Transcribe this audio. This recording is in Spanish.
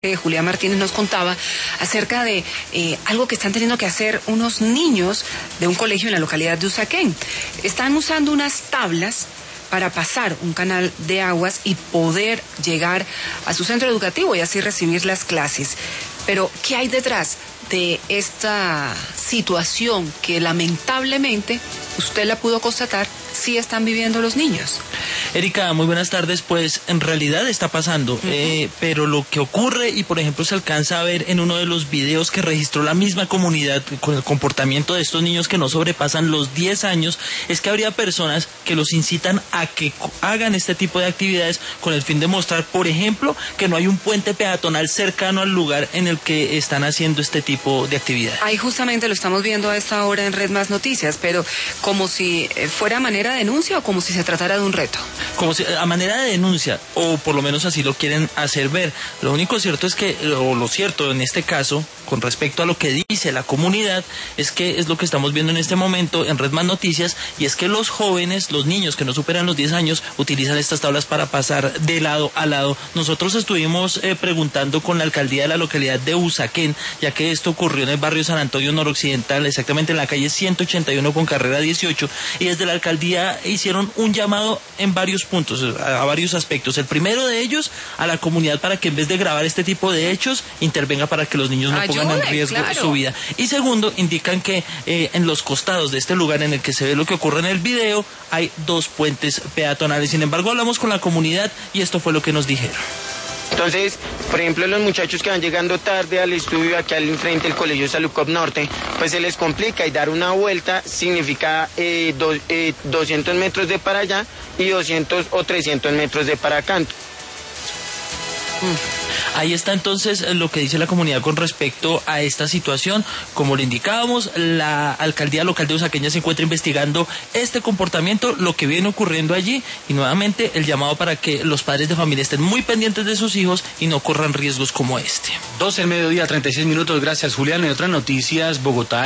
Julián Martínez nos contaba acerca de algo que están teniendo que hacer unos niños de un colegio en la localidad de Usaquén. Están usando unas tablas para pasar un canal de aguas y poder llegar a su centro educativo y así recibir las clases. Pero, ¿qué hay detrás de esta situación que lamentablemente usted la pudo constatar sí están viviendo los niños? Erika, muy buenas tardes. Pues en realidad está pasando, pero lo que ocurre, y por ejemplo se alcanza a ver en uno de los videos que registró la misma comunidad con el comportamiento de estos niños que no sobrepasan los 10 años, es que habría personas que los incitan a que hagan este tipo de actividades con el fin de mostrar, por ejemplo, que no hay un puente peatonal cercano al lugar en el que están haciendo este tipo de actividad. Ahí justamente lo estamos viendo a esta hora en Red Más Noticias, pero como si fuera manera de denuncia o como si se tratara de un reto. Como si, a manera de denuncia, o por lo menos así lo quieren hacer ver. Lo único cierto es que, o lo cierto en este caso, con respecto a lo que dice la comunidad, es que es lo que estamos viendo en este momento en Red Más Noticias, y es que los jóvenes, los niños que no superan los 10 años, utilizan estas tablas para pasar de lado a lado. Nosotros estuvimos preguntando con la alcaldía de la localidad de Usaquén, ya que esto ocurrió en el barrio San Antonio Noroccidental, exactamente en la calle 181 con carrera 18, y desde la alcaldía hicieron un llamado en varios puntos, a varios aspectos. El primero de ellos, a la comunidad para que en vez de grabar este tipo de hechos, intervenga para que los niños no pongan en riesgo su vida. Y segundo, indican que en los costados de este lugar en el que se ve lo que ocurre en el video, hay 2 puentes peatonales. Sin embargo, hablamos con la comunidad y esto fue lo que nos dijeron. Entonces, por ejemplo, los muchachos que van llegando tarde al estudio aquí al frente del Colegio Salucop Norte, pues se les complica, y dar una vuelta significa 200 metros de para allá y 200 o 300 metros de para acá. Ahí está entonces lo que dice la comunidad con respecto a esta situación. Como le indicábamos, la alcaldía local de Usaquén se encuentra investigando este comportamiento, lo que viene ocurriendo allí, y nuevamente el llamado para que los padres de familia estén muy pendientes de sus hijos y no corran riesgos como este. 12 del mediodía, 36 minutos. Gracias, Julián. En otras noticias, Bogotá